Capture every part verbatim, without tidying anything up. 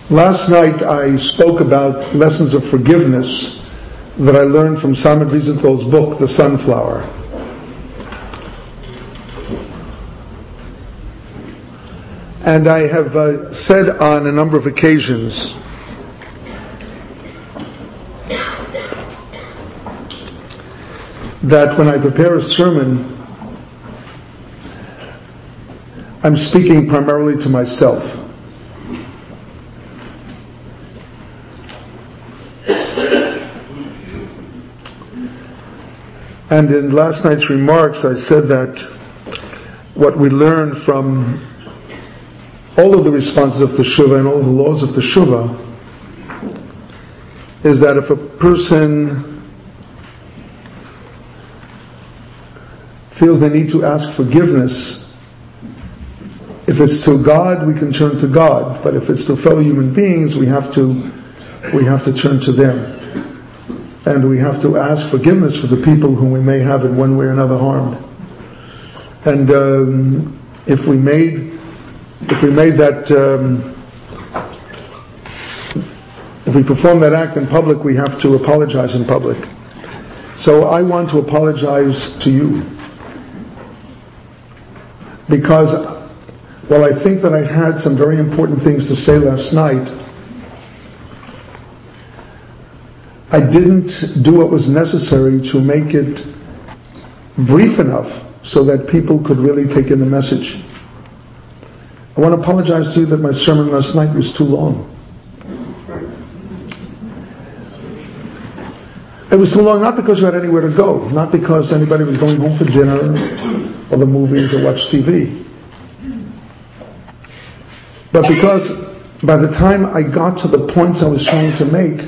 Last night I spoke about lessons of forgiveness that I learned from Simon Wiesenthal's book, The Sunflower. And I have uh, said on a number of occasions that when I prepare a sermon, I'm speaking primarily to myself. And in last night's remarks, I said that what we learn from all of the responses of Teshuvah and all the laws of Teshuvah is that if a person feels they need to ask forgiveness, if it's to God, we can turn to God. But if it's to fellow human beings, we have to we have to turn to them. And we have to ask forgiveness for the people whom we may have in one way or another harmed. And um, if we made, if we made that, um, if we perform that act in public, we have to apologize in public. So I want to apologize to you, because while I think that I had some very important things to say last night, I didn't do what was necessary to make it brief enough so that people could really take in the message. I want to apologize to you that my sermon last night was too long. It was too long not because we had anywhere to go, not because anybody was going home for dinner or the movies or watch T V, but because by the time I got to the points I was trying to make,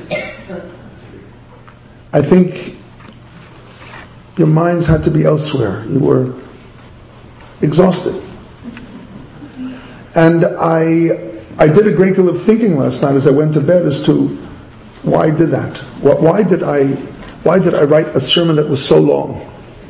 I think your minds had to be elsewhere. You were exhausted. And I I did a great deal of thinking last night as I went to bed as to why I did that. Why did I why did I write a sermon that was so long?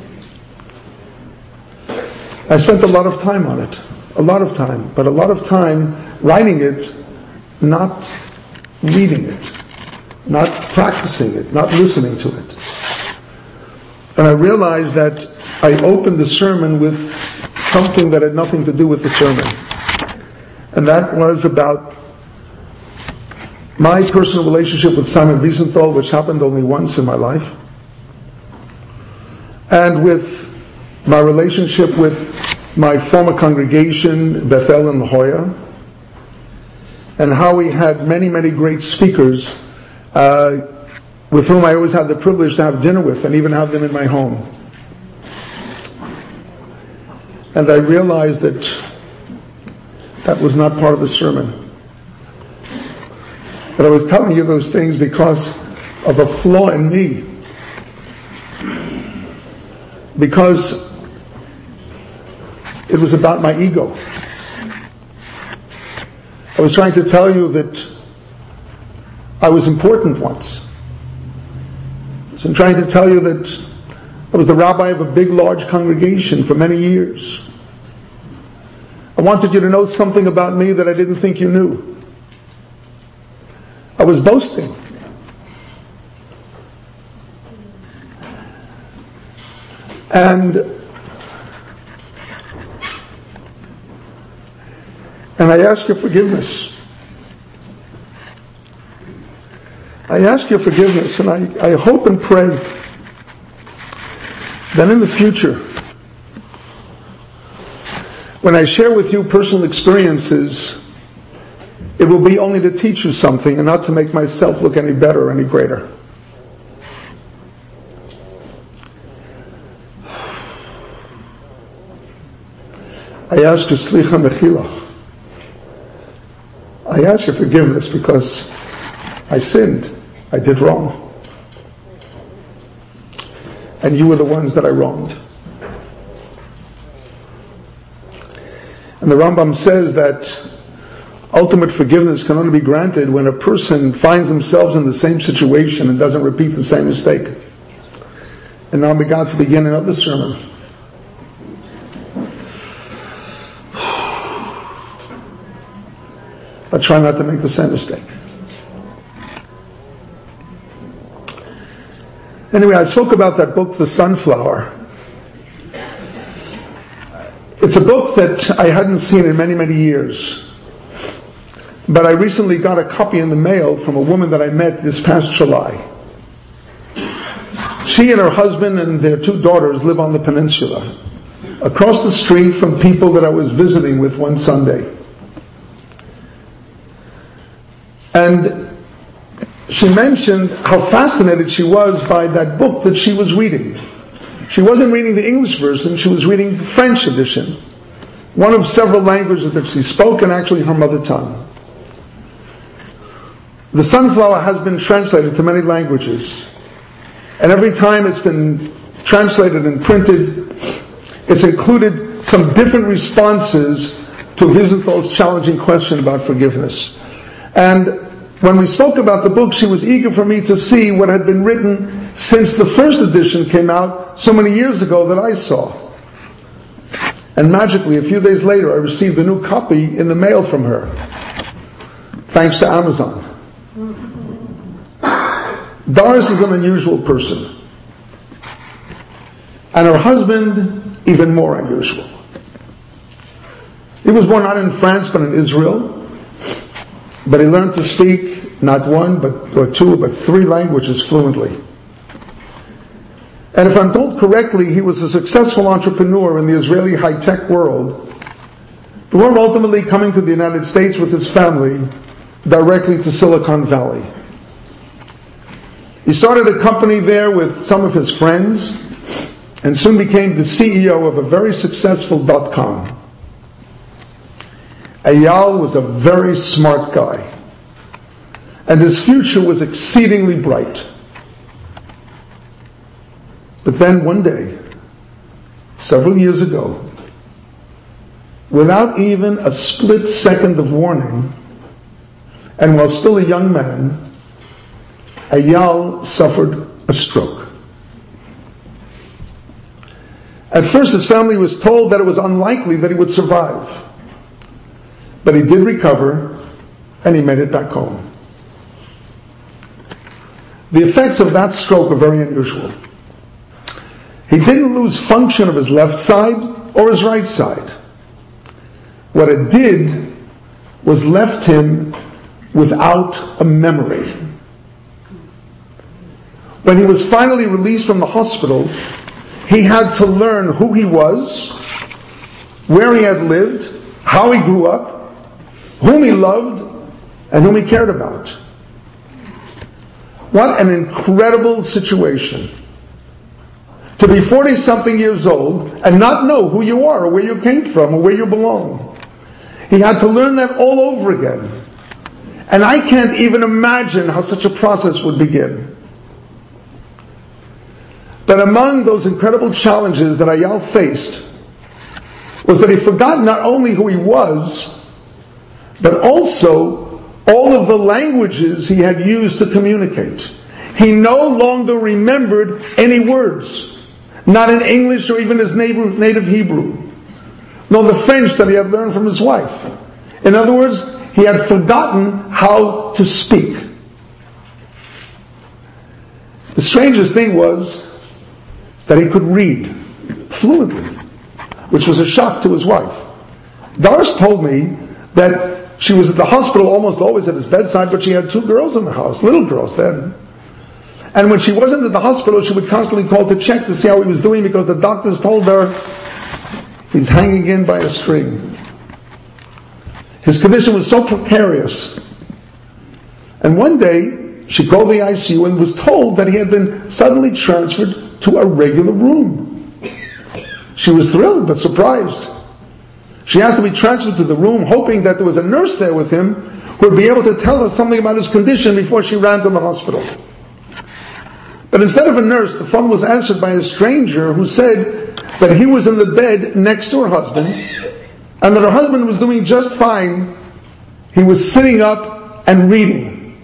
I spent a lot of time on it. A lot of time. But a lot of time writing it, not reading it. Not practicing it, not listening to it. And I realized that I opened the sermon with something that had nothing to do with the sermon. And that was about my personal relationship with Simon Wiesenthal, which happened only once in my life, and with my relationship with my former congregation, Bethel in La Jolla, and how we had many, many great speakers Uh, with whom I always had the privilege to have dinner with and even have them in my home. And I realized that that was not part of the sermon. That I was telling you those things because of a flaw in me. Because it was about my ego. I was trying to tell you that I was important once. So I'm trying to tell you that I was the rabbi of a big, large congregation for many years. I wanted you to know something about me that I didn't think you knew. I was boasting. And and I ask your forgiveness. I ask your forgiveness, and I, I hope and pray that in the future, when I share with you personal experiences, it will be only to teach you something and not to make myself look any better or any greater. I ask your slicha mechila. I ask your forgiveness because I sinned. I did wrong. And you were the ones that I wronged. And the Rambam says that ultimate forgiveness can only be granted when a person finds themselves in the same situation and doesn't repeat the same mistake. And now we got to begin another sermon. but try not to make the same mistake. Anyway, I spoke about that book, The Sunflower. It's a book that I hadn't seen in many, many years. But I recently got a copy in the mail from a woman that I met this past July. She and her husband and their two daughters live on the peninsula, across the street from people that I was visiting with one Sunday. And she mentioned how fascinated she was by that book that she was reading. She wasn't reading the English version, she was reading the French edition, one of several languages that she spoke, and actually her mother tongue. The Sunflower has been translated to many languages, and every time it's been translated and printed, it's included some different responses to Wiesenthal's challenging question about forgiveness. And when we spoke about the book, she was eager for me to see what had been written since the first edition came out so many years ago that I saw. And magically, a few days later, I received a new copy in the mail from her, thanks to Amazon. Doris is an unusual person. And her husband, even more unusual. He was born not in France, but in Israel. But he learned to speak not one, but or two, but three languages fluently. And if I'm told correctly, he was a successful entrepreneur in the Israeli high-tech world, before ultimately coming to the United States with his family, directly to Silicon Valley. He started a company there with some of his friends, and soon became the C E O of a very successful dot-com. Eyal was a very smart guy, and his future was exceedingly bright. But then one day, several years ago, without even a split second of warning, and while still a young man, Eyal suffered a stroke. At first, his family was told that it was unlikely that he would survive. But he did recover, and he made it back home. The effects of that stroke are very unusual. He didn't lose function of his left side or his right side. What it did was left him without a memory. When he was finally released from the hospital, he had to learn who he was, where he had lived, how he grew up, whom he loved, and whom he cared about. What an incredible situation. To be forty-something years old and not know who you are or where you came from or where you belong. He had to learn that all over again. And I can't even imagine how such a process would begin. But among those incredible challenges that Eyal faced was that he forgot not only who he was, but also all of the languages he had used to communicate. He no longer remembered any words, not in English or even his native Hebrew, nor the French that he had learned from his wife. In other words, he had forgotten how to speak. The strangest thing was that he could read fluently, which was a shock to his wife. Doris told me that she was at the hospital almost always at his bedside, but she had two girls in the house, little girls then. And when she wasn't at the hospital, she would constantly call to check to see how he was doing, because the doctors told her he's hanging in by a string. His condition was so precarious. And one day, she called the I C U and was told that he had been suddenly transferred to a regular room. She was thrilled but surprised. She asked to be transferred to the room, hoping that there was a nurse there with him who would be able to tell her something about his condition before she ran to the hospital. But instead of a nurse, the phone was answered by a stranger who said that he was in the bed next to her husband, and that her husband was doing just fine. He was sitting up and reading.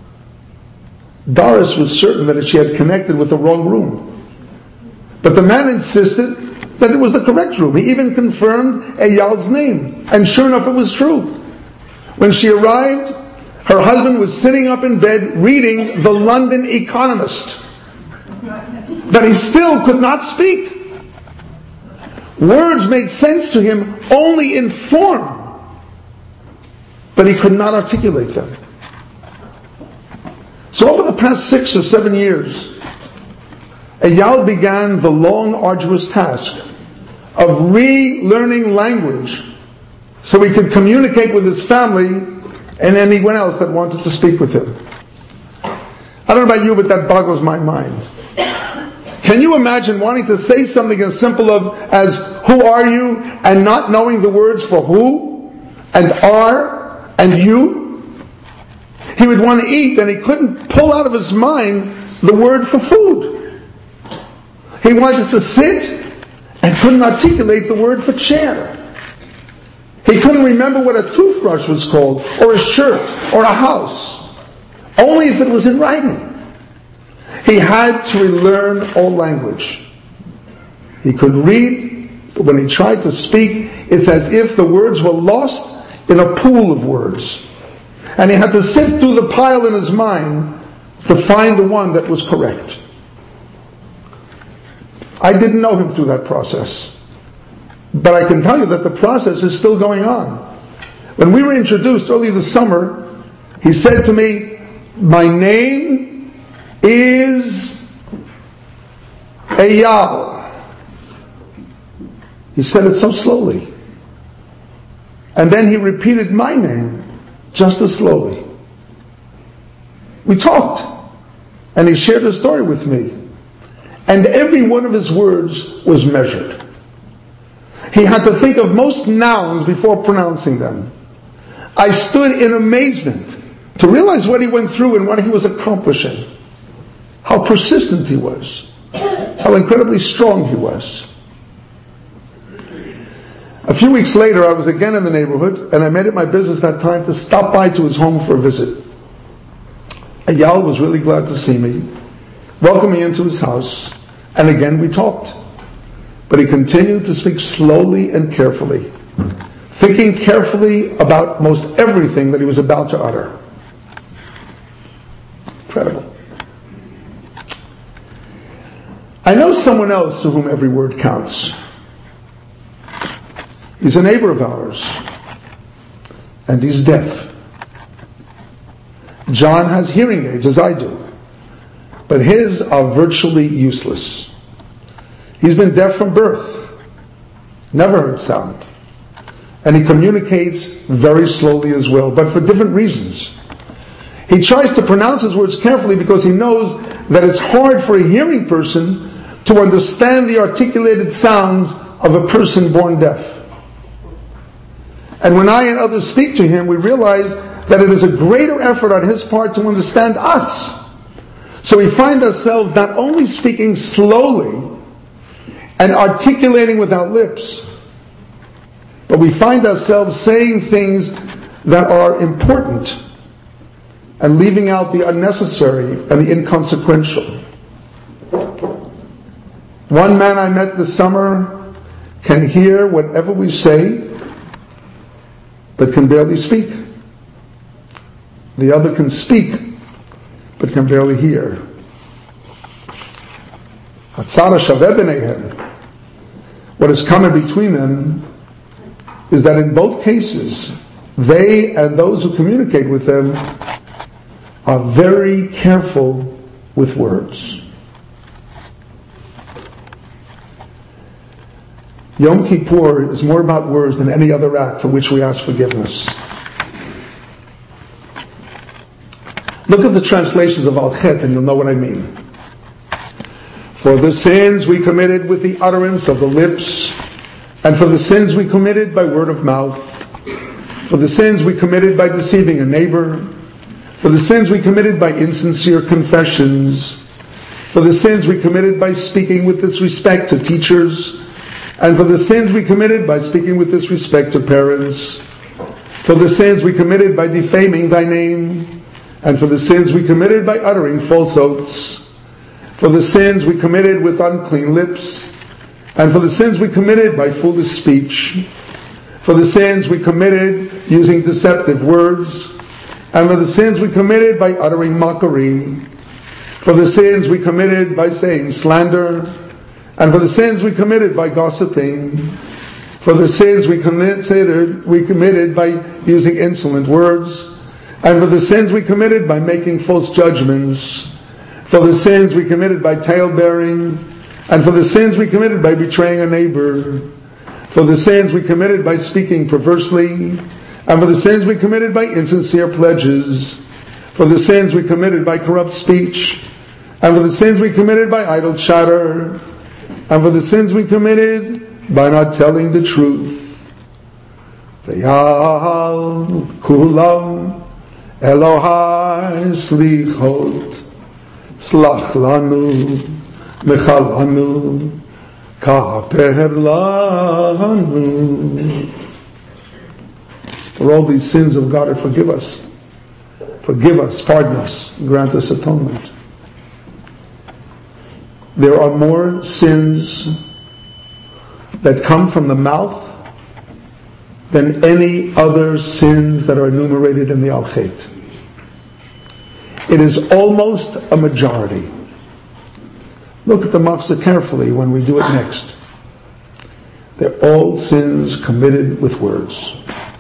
Doris was certain that she had connected with the wrong room. But the man insisted that it was the correct room. He even confirmed Eyal's name. And sure enough, it was true. When she arrived, her husband was sitting up in bed reading the London Economist, that he still could not speak. Words made sense to him only in form, but he could not articulate them. So over the past six or seven years, Eyal began the long, arduous task of relearning language so he could communicate with his family and anyone else that wanted to speak with him. I don't know about you, but that boggles my mind. Can you imagine wanting to say something as simple of, as who are you, and not knowing the words for who and are and you? He would want to eat and he couldn't pull out of his mind the word for food. He wanted to sit and couldn't articulate the word for chair. He couldn't remember what a toothbrush was called, or a shirt, or a house, only if it was in writing. He had to relearn all language. He could read, but when he tried to speak, it's as if the words were lost in a pool of words. And he had to sift through the pile in his mind to find the one that was correct. I didn't know him through that process. But I can tell you that the process is still going on. When we were introduced early this summer, he said to me, "My name is Eyal." He said it so slowly. And then he repeated my name just as slowly. We talked, and he shared a story with me. And every one of his words was measured. He had to think of most nouns before pronouncing them. I stood in amazement to realize what he went through and what he was accomplishing. How persistent he was. How incredibly strong he was. A few weeks later, I was again in the neighborhood, and I made it my business that time to stop by to his home for a visit. Eyal was really glad to see me, welcomed me into his house, and again we talked. But he continued to speak slowly and carefully, thinking carefully about most everything that he was about to utter. Incredible. I know someone else to whom every word counts. He's a neighbor of ours, and he's deaf. John has hearing aids, as I do, but his are virtually useless. He's been deaf from birth, never heard sound, and he communicates very slowly as well, but for different reasons. He tries to pronounce his words carefully because he knows that it's hard for a hearing person to understand the articulated sounds of a person born deaf. And when I and others speak to him, we realize that it is a greater effort on his part to understand us. So we find ourselves not only speaking slowly and articulating with our lips, but we find ourselves saying things that are important and leaving out the unnecessary and the inconsequential. One man I met this summer can hear whatever we say, but can barely speak. The other can speak, but can barely hear. What is common between them is that in both cases, they and those who communicate with them are very careful with words. Yom Kippur is more about words than any other act for which we ask forgiveness. Look at the translations of Al-Chet and you'll know what I mean. For the sins we committed with the utterance of the lips, and for the sins we committed by word of mouth, for the sins we committed by deceiving a neighbor, for the sins we committed by insincere confessions, for the sins we committed by speaking with disrespect to teachers, and for the sins we committed by speaking with disrespect to parents, for the sins we committed by defaming thy name, and for the sins we committed by uttering false oaths, for the sins we committed with unclean lips, and for the sins we committed by foolish speech, for the sins we committed using deceptive words, and for the sins we committed by uttering mockery, for the sins we committed by saying slander, and for the sins we committed by gossiping, for the sins we considered we committed by using insolent words, and for the sins we committed by making false judgments, for the sins we committed by tale-bearing, and for the sins we committed by betraying a neighbor, for the sins we committed by speaking perversely, and for the sins we committed by insincere pledges, for the sins we committed by corrupt speech, and for the sins we committed by idle chatter, and for the sins we committed by not telling the truth. V'yal kulam Elohai slichot slach lanu mechalanu kaper lanu. For all these sins of God, forgive us. Forgive us, pardon us, grant us atonement. There are more sins that come from the mouth than any other sins that are enumerated in the Al-Chet. It is almost a majority. Look at the Machzor carefully when we do it next. They're all sins committed with words.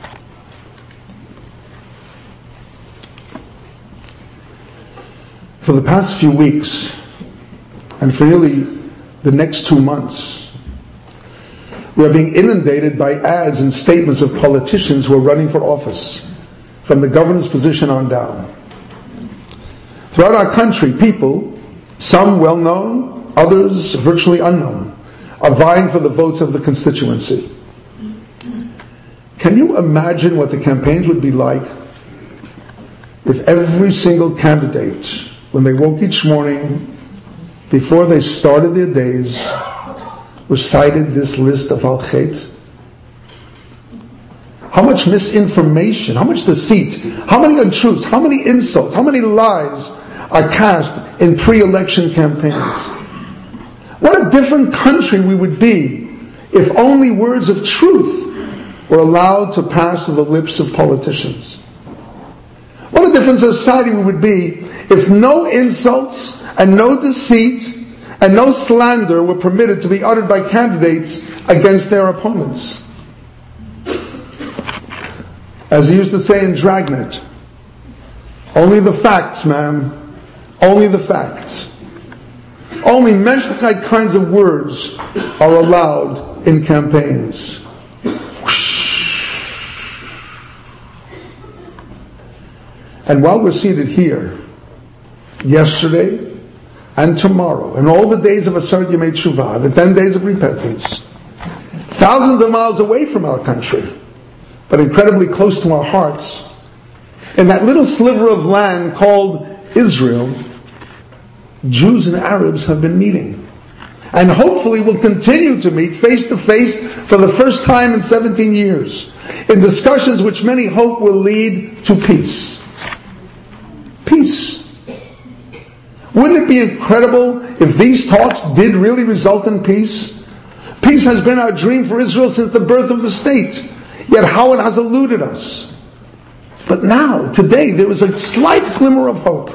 For the past few weeks, and for nearly the next two months, we are being inundated by ads and statements of politicians who are running for office, from the governor's position on down. Throughout our country, people, some well-known, others virtually unknown, are vying for the votes of the constituency. Can you imagine what the campaigns would be like if every single candidate, when they woke each morning, before they started their days, recited this list of Al-Chet? How much misinformation, how much deceit, how many untruths, how many insults, how many lies are cast in pre-election campaigns? What a different country we would be if only words of truth were allowed to pass through the lips of politicians. What a different society we would be if no insults and no deceit and no slander were permitted to be uttered by candidates against their opponents. As he used to say in Dragnet, only the facts, ma'am, only the facts. Only menschlichkeit kinds of words are allowed in campaigns. And while we're seated here, yesterday and tomorrow, and all the days of Aseret Yemei Teshuvah, the ten days of repentance, thousands of miles away from our country, but incredibly close to our hearts, in that little sliver of land called Israel, Jews and Arabs have been meeting. And hopefully will continue to meet face to face for the first time in seventeen years, in discussions which many hope will lead to peace. Peace. Wouldn't it be incredible if these talks did really result in peace? Peace has been our dream for Israel since the birth of the state, yet how it has eluded us. But now, today, there is a slight glimmer of hope.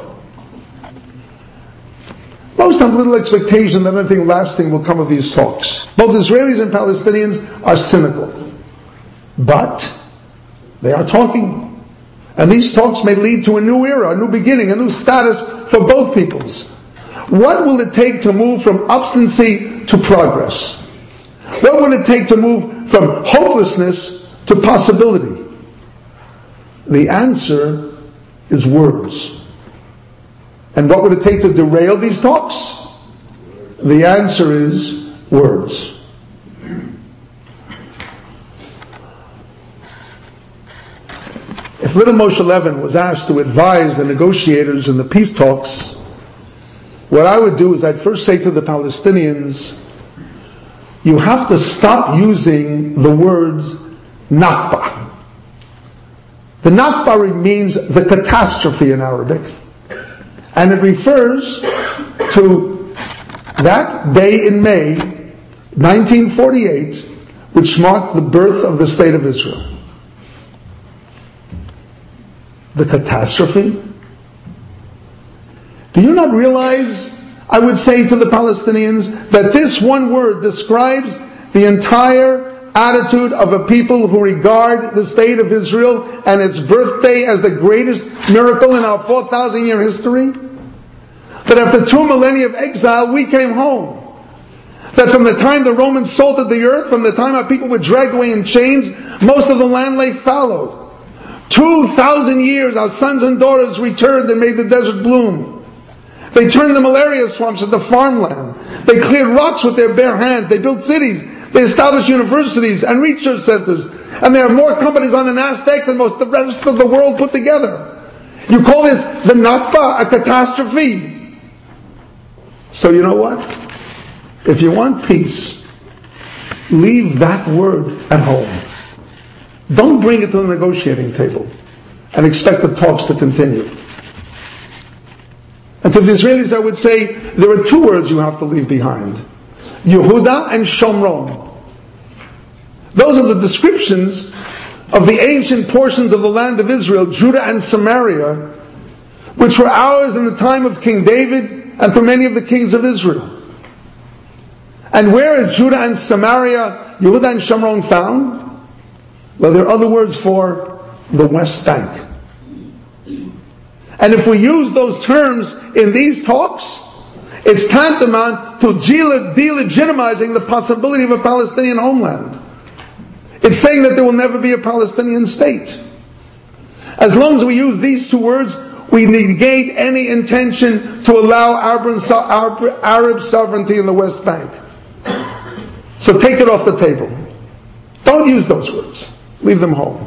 Most have little expectation that anything lasting will come of these talks. Both Israelis and Palestinians are cynical. But they are talking. And these talks may lead to a new era, a new beginning, a new status for both peoples. What will it take to move from obstinacy to progress? What will it take to move from hopelessness to possibility? The answer is words. And what would it take to derail these talks? The answer is words. If little Moshe Levin was asked to advise the negotiators in the peace talks, what I would do is I'd first say to the Palestinians, you have to stop using the words Nakba. The Nakba means the catastrophe in Arabic. And it refers to that day in May nineteen forty-eight which marked the birth of the State of Israel. The catastrophe? Do you not realize, I would say to the Palestinians, that this one word describes the entire attitude of a people who regard the State of Israel and its birthday as the greatest miracle in our four thousand year history? That after two millennia of exile, we came home. That from the time the Romans salted the earth, from the time our people were dragged away in chains, most of the land lay fallow. Two thousand years, our sons and daughters returned and made the desert bloom. They turned the malaria swamps into farmland. They cleared rocks with their bare hands. They built cities. They established universities and research centers. And there are more companies on the NASDAQ than most of the rest of the world put together. You call this the Nakba, a catastrophe. So you know what? If you want peace, leave that word at home. Don't bring it to the negotiating table and expect the talks to continue. And to the Israelis I would say, there are two words you have to leave behind. Yehuda and Shomron. Those are the descriptions of the ancient portions of the land of Israel, Judah and Samaria, which were ours in the time of King David and for many of the kings of Israel. And where is Judah and Samaria, Yehuda and Shomron found? Well, there are other words for the West Bank. And if we use those terms in these talks, it's tantamount to delegitimizing the possibility of a Palestinian homeland. It's saying that there will never be a Palestinian state. As long as we use these two words, we negate any intention to allow Arab sovereignty in the West Bank. So take it off the table. Don't use those words. Leave them home.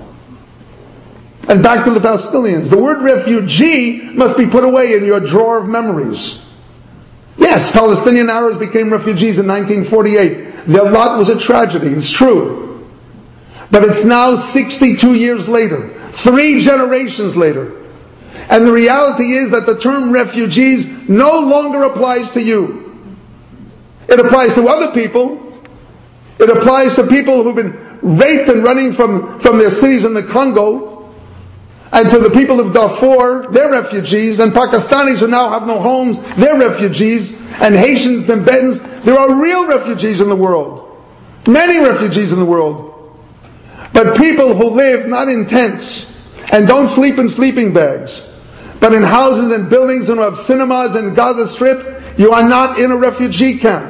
And back to the Palestinians. The word refugee must be put away in your drawer of memories. Yes, Palestinian Arabs became refugees in nineteen forty-eight. Their lot was a tragedy, it's true. But it's now sixty-two years later, three generations later. And the reality is that the term refugees no longer applies to you. It applies to other people. It applies to people who've been raped and running from, from their cities in the Congo. And to the people of Darfur, they're refugees. And Pakistanis who now have no homes, they're refugees. And Haitians and Tibetans, there are real refugees in the world. Many refugees in the world. But people who live not in tents and don't sleep in sleeping bags, but in houses and buildings and have cinemas and Gaza Strip, you are not in a refugee camp.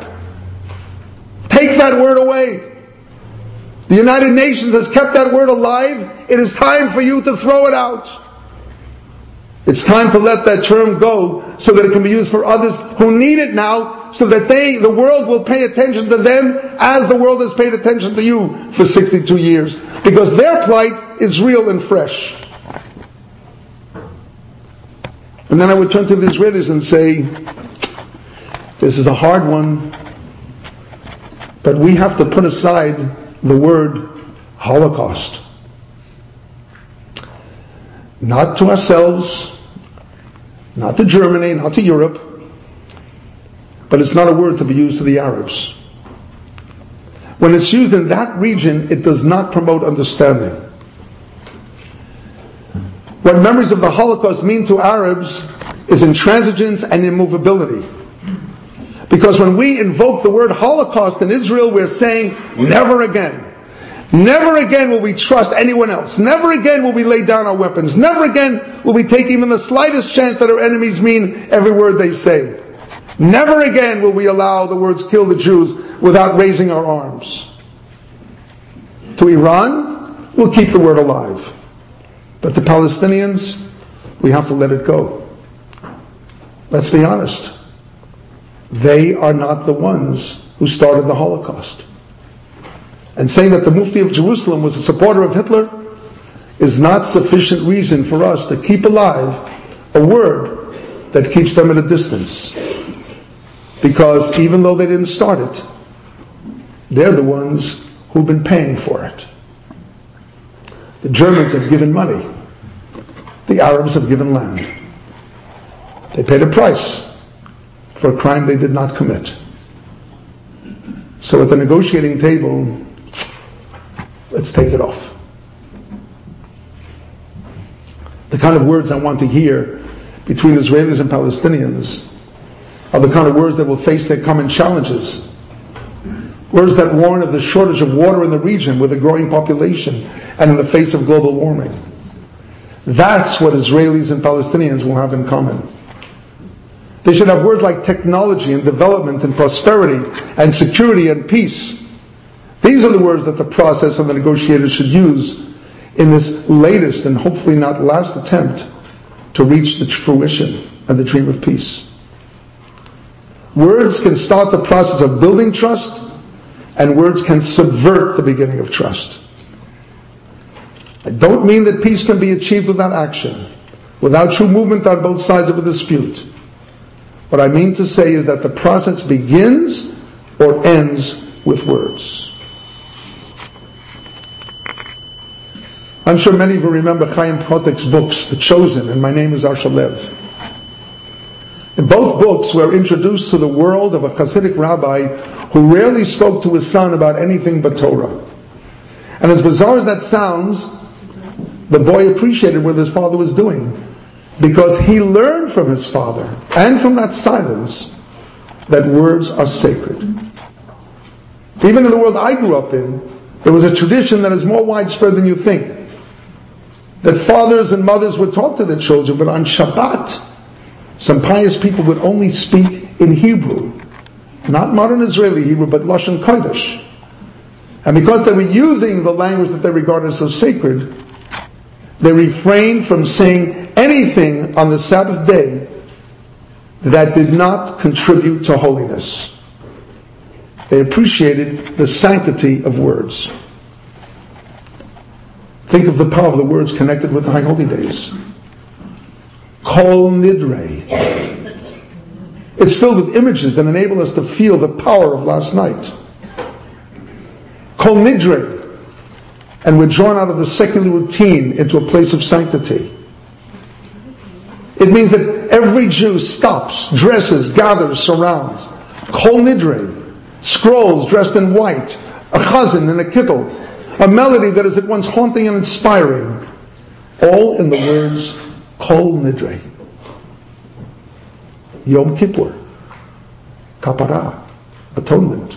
Take that word away. The United Nations has kept that word alive. It is time for you to throw it out. It's time to let that term go so that it can be used for others who need it now, so that they, the world will pay attention to them as the world has paid attention to you for sixty-two years. Because their plight is real and fresh. And then I would turn to the Israelis and say, this is a hard one, but we have to put aside the word Holocaust. Not to ourselves, not to Germany, not to Europe, but it's not a word to be used to the Arabs. When it's used in that region, it does not promote understanding. What memories of the Holocaust mean to Arabs is intransigence and immovability. Because when we invoke the word Holocaust in Israel, we're saying, never again. Never again will we trust anyone else. Never again will we lay down our weapons. Never again will we take even the slightest chance that our enemies mean every word they say. Never again will we allow the words kill the Jews without raising our arms. To Iran, we'll keep the word alive. But the Palestinians, we have to let it go. Let's be honest. They are not the ones who started the Holocaust. And saying that the Mufti of Jerusalem was a supporter of Hitler is not sufficient reason for us to keep alive a word that keeps them at a distance. Because even though they didn't start it, they're the ones who've been paying for it. The Germans have given money. The Arabs have given land. They paid a price for a crime they did not commit. So at the negotiating table, let's take it off. The kind of words I want to hear between Israelis and Palestinians are the kind of words that will face their common challenges. Words that warn of the shortage of water in the region with a growing population and in the face of global warming. That's what Israelis and Palestinians will have in common. They should have words like technology and development and prosperity and security and peace. These are the words that the process and the negotiators should use in this latest and hopefully not last attempt to reach the fruition and the dream of peace. Words can start the process of building trust, and words can subvert the beginning of trust. I don't mean that peace can be achieved without action, without true movement on both sides of a dispute. What I mean to say is that the process begins or ends with words. I'm sure many of you remember Chaim Potek's books, The Chosen and My Name is Arsha Lev. In both books, we're introduced to the world of a Hasidic rabbi who rarely spoke to his son about anything but Torah. And as bizarre as that sounds, the boy appreciated what his father was doing, because he learned from his father and from that silence that words are sacred. Even in the world I grew up in, there was a tradition that is more widespread than you think, that fathers and mothers would talk to their children, but on Shabbat, some pious people would only speak in Hebrew, not modern Israeli Hebrew, but Lashon Kodesh. And because they were using the language that they regarded as so sacred, they refrained from saying anything on the Sabbath day that did not contribute to holiness. They appreciated the sanctity of words. Think of the power of the words connected with the High Holy Days. Kol Nidre. It's filled with images that enable us to feel the power of last night. Kol Nidre. And we're drawn out of the secular routine into a place of sanctity. It means that every Jew stops, dresses, gathers, surrounds. Kol Nidre. Scrolls dressed in white. A chazan and a kittel. A melody that is at once haunting and inspiring. All in the words Kol Nidre. Yom Kippur. Kapara. Atonement.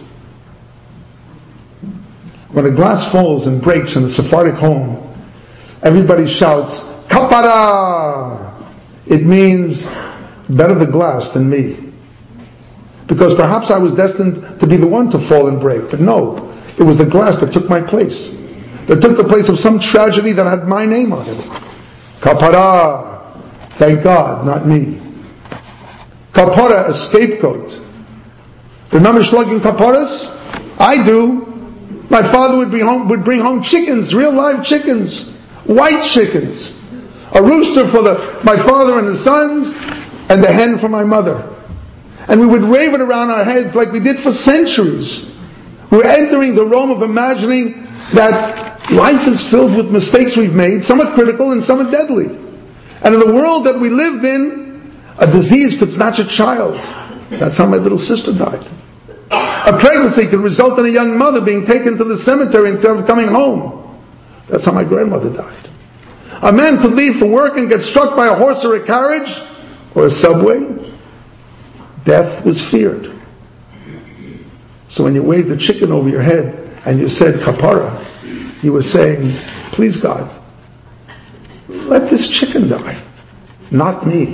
When a glass falls and breaks in a Sephardic home, everybody shouts, Kapara! It means, better the glass than me. Because perhaps I was destined to be the one to fall and break. But no, it was the glass that took my place. That took the place of some tragedy that had my name on it. Kapara! Thank God, not me. Kapara, a scapegoat. Remember slugging kaparas? I do. My father would bring home, would bring home chickens, real live chickens, white chickens. A rooster for the, my father and his sons, and the hen for my mother. And we would wave it around our heads like we did for centuries. We're entering the realm of imagining that life is filled with mistakes we've made. Some are critical and some are deadly. And in the world that we lived in, a disease could snatch a child. That's how my little sister died. A pregnancy could result in a young mother being taken to the cemetery instead of coming home. That's how my grandmother died. A man could leave for work and get struck by a horse or a carriage or a subway. Death was feared. So when you waved the chicken over your head and you said kapara, you were saying, please God, let this chicken die, not me.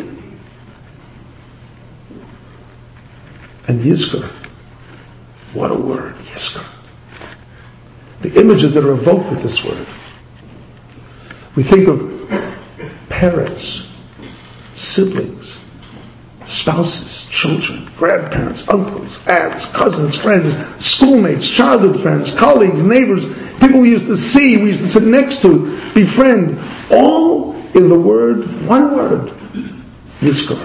And Yizkor. What a word, Yizkor. The images that are evoked with this word. We think of parents, siblings, spouses, children, grandparents, uncles, aunts, cousins, friends, schoolmates, childhood friends, colleagues, neighbors, people we used to see, we used to sit next to, befriend, all in the word, one word, Yizkor.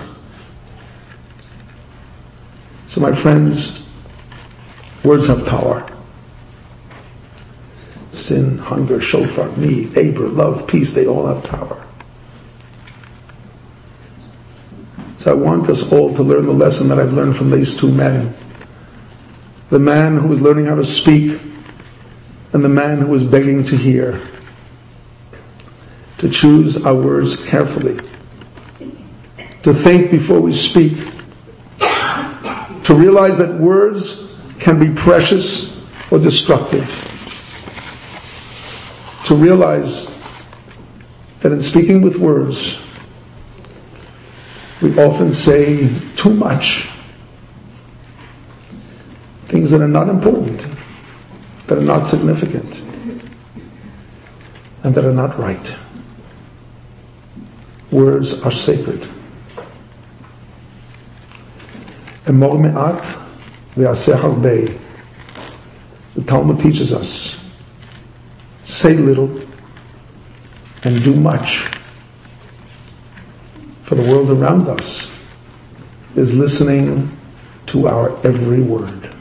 So my friends, words have power. Sin, hunger, shofar, need, Eber, love, peace, they all have power. So I want us all to learn the lesson that I've learned from these two men. The man who was learning how to speak and the man who was begging to hear. To choose our words carefully. To think before we speak. To realize that words can be precious or destructive. To realize that in speaking with words, we often say too much. Things that are not important, that are not significant, and that are not right. Words are sacred. Emor me'at ve'aseh harbeh. The Talmud teaches us, say little and do much. For the world around us is listening to our every word.